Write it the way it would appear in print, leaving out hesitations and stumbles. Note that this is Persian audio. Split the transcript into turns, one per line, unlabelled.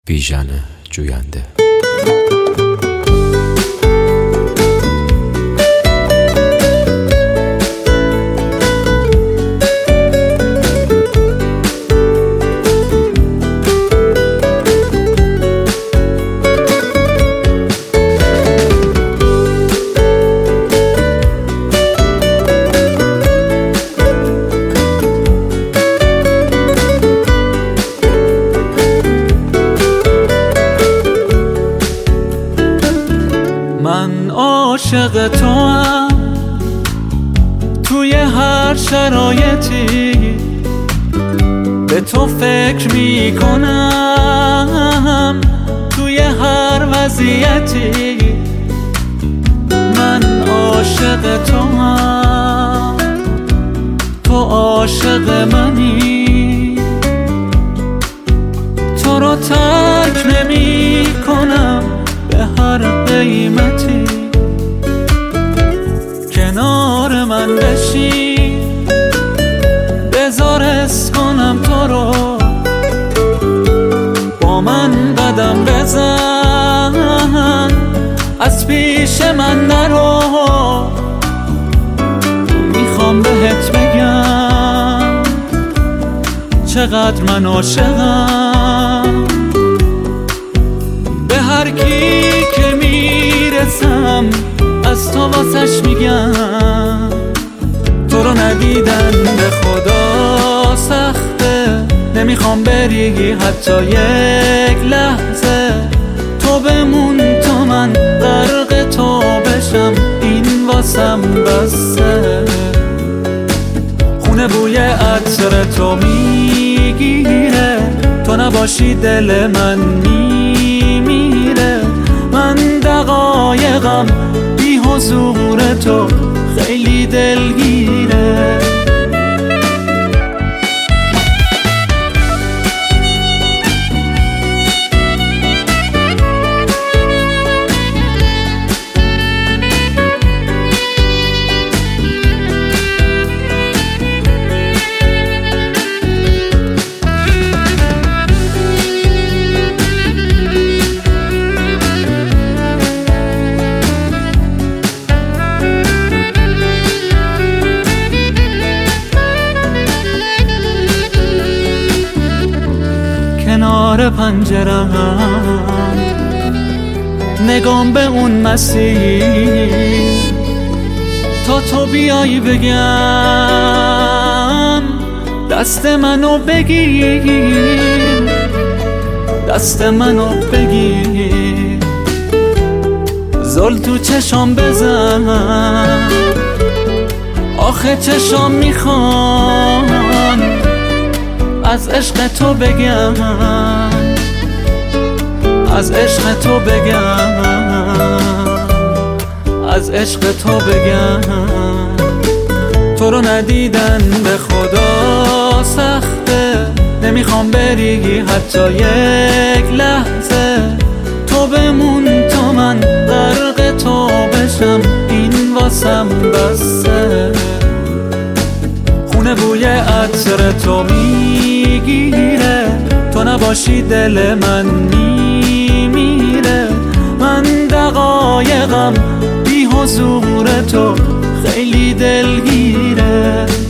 بیژن جوینده.
من عاشق توام توی هر شرایطی، به تو فکر میکنم توی هر وضعیتی. من عاشق توام، تو عاشق منی، تو رو ترک نمی کنم به هر قیمتی. کنار من بشی بذار حس کنم تو رو، با من قدم بزن از پیش من نرو. میخوام بهت بگم چقدر من عاشقم، به هر کی که میرسم از تو واسش میگم. تو رو ندیدن به خدا سخته، نمیخوام بری حتی یک لحظه. تو بمون تو من غرق تو بشم، این واسم بسه. خونه بوی عطر تو میگیره، تو نباشی دل من میمیره. من دقایقم بی حضور تو خیلی دلگیره. کنار پنجرم نگام به اون مسیر، تا تو بیایی بگم دست منو بگیر، دست منو بگیر. زل تو چشام بزن، آخه چشام میخوان از عشق تو بگم، از عشق تو بگم، از عشق تو بگم. تو رو ندیدن به خدا سخته، نمیخوام بری حتی یک لحظه. تو بمون تو من غرق تو بشم، این واسم بسه. خونه بوی عطر تو میگیره، تو نباشی دل من میمیره. من دقایقم بی حضور تو خیلی دلگیره.